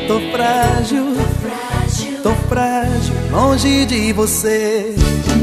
Tô frágil, tô frágil, longe de você.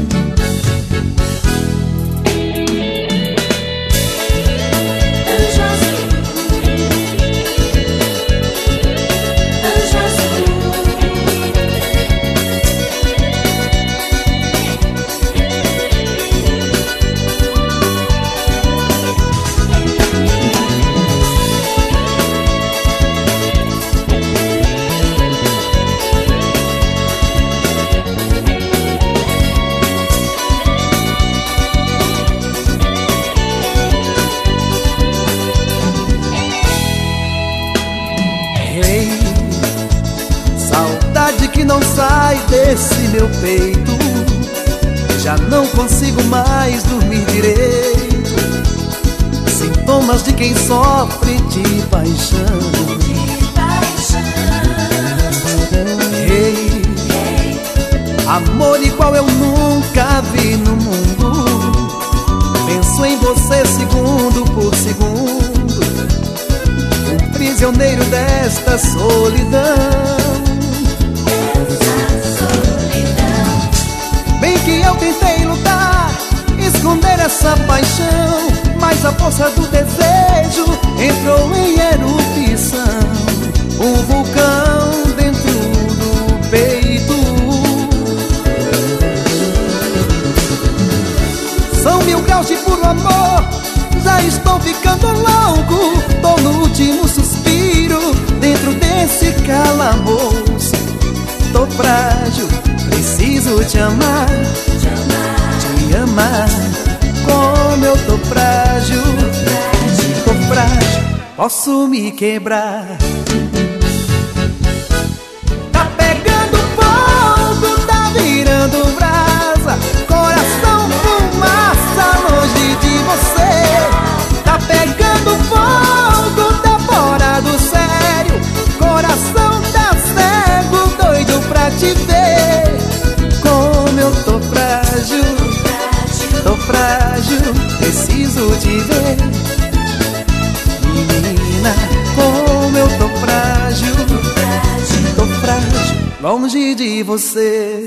Saudade que não sai desse meu peito, já não consigo mais dormir direito. Sintomas de quem sofre de paixão. Ei, amor igual eu nunca vi no mundo. Penso em você segundo por segundo, um prisioneiro desta solidão. Bem que eu tentei lutar, esconder essa paixão, mas a força do desejo entrou em erupção. Um vulcão dentro do peito. São 1000 graus de puro amor, já estou ficando louco. Tô no último suspiro, dentro desse calabouço. Tô frágil, preciso te amar, te amar. Como eu tô frágil, posso me quebrar. Tá pegando fogo, tá virando brasa, coração fumaça, longe de você. Tá pegando fogo, tá fora do sério, coração tá cego, doido pra te ver. Como eu tô frágil, preciso te ver. Menina, como eu tô frágil, longe de você.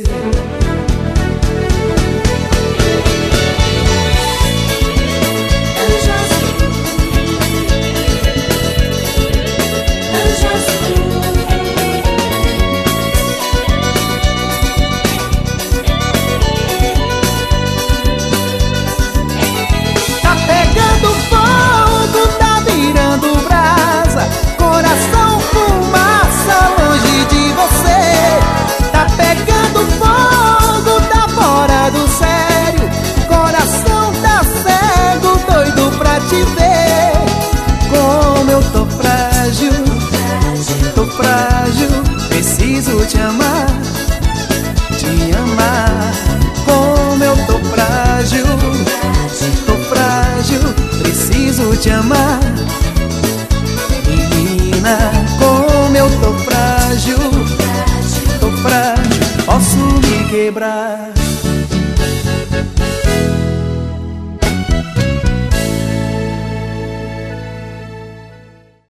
Coração fumaça, longe de você. Tá pegando fogo, tá fora do sério, coração tá cego, doido pra te ver. Como eu tô frágil, preciso te amar, te amar. Como eu tô frágil, preciso te amar. Menina,